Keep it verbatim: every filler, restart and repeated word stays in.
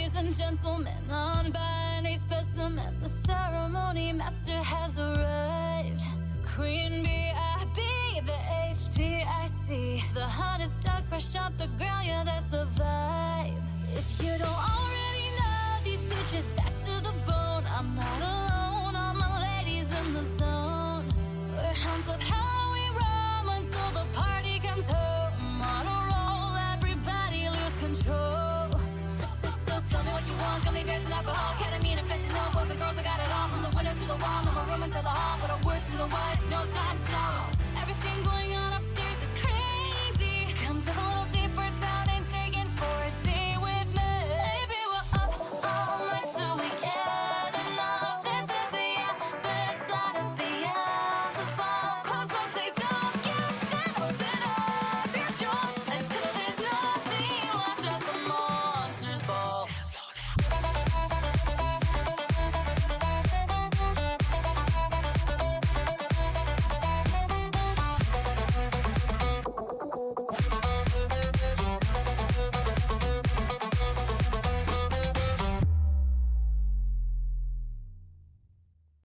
Ladies and gentlemen, non-binary specimen, the ceremony master has arrived. Queen B I B, the H P I C, the hottest dog fresh off the ground, yeah, that's a vibe. If you don't already know, these bitches back to the bone. I'm not alone, all my ladies in the zone. We're hounds of how we roam until the party comes home. On a roll, everybody lose control. So, so, so tell me what you want, gummy bears and alcohol, ketamine and fentanyl, boys and girls, I got it all. From the window to the wall, no more room into the hall, but a word to the wise, no time to stall. Everything going on